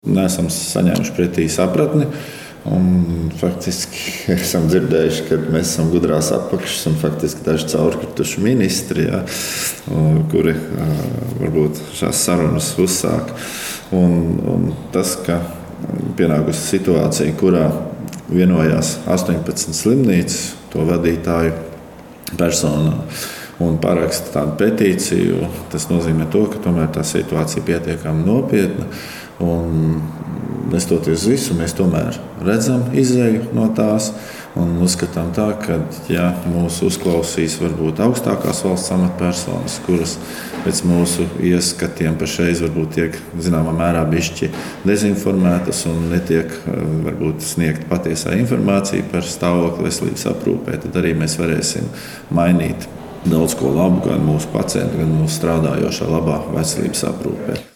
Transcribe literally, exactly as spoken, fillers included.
Neesam saņēmuši pretī sapratni. Un, faktiski esam dzirdējuši, ka mēs esam gudrās apakšas un faktiski daži caurkrituši ministri, ja, kuri varbūt šās sarunas uzsāk. Un, un tas, ka pienākusi situācija, kurā vienojās astoņpadsmit slimnīcas, to vadītāju personā un paraksta tādu petīciju, tas nozīmē to, ka tomēr tā situācija pietiekami nopietna. Un, nestoties visu, mēs tomēr redzam izēju no tās un uzskatām tā, ka ja mūs uzklausīs varbūt augstākās valsts amatpersonas, kuras pēc mūsu ieskatiem pašreiz varbūt tiek zināmā mērā bišķi dezinformētas un netiek varbūt sniegt patiesā informācija par stāvokli veselības aprūpē, tad arī mēs varēsim mainīt daudz ko labu gan mūsu pacientu, gan mūsu strādājošā labā veselības aprūpē.